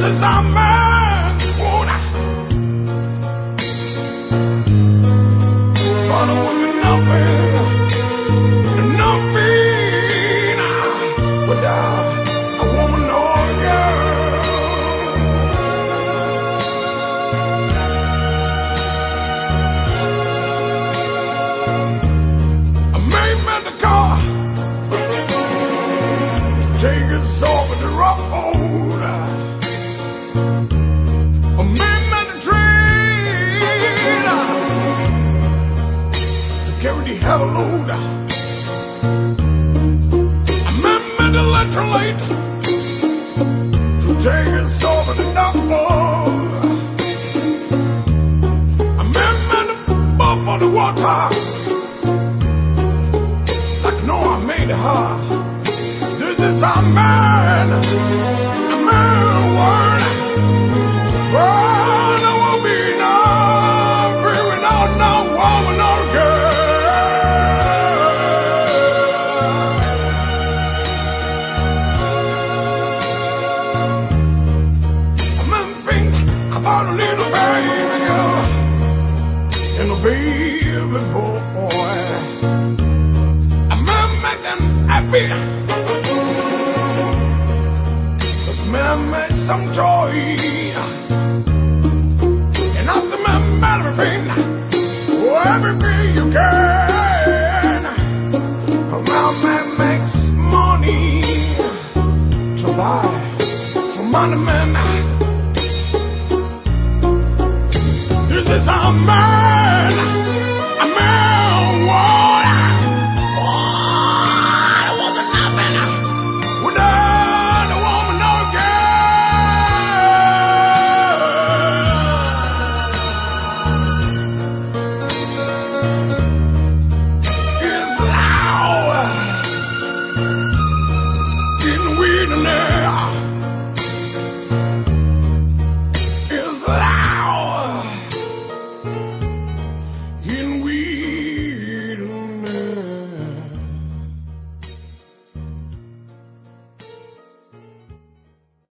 is our man's water. But I want nothing without a woman or a girl. I may mend the car, take us over the road. I may mend the train to carry the heavy load. I may mend the electrolyte to take us over the double. I may mend the bump for the water, like Noah made her. This is our man, a man word. Oh, there won't be no free without no woman or girl. I'm thinking about a little baby girl and a baby boy. I'm making happy. Man, make some joy, and after man, everything you can. Man makes money to buy for money, man. This is our man.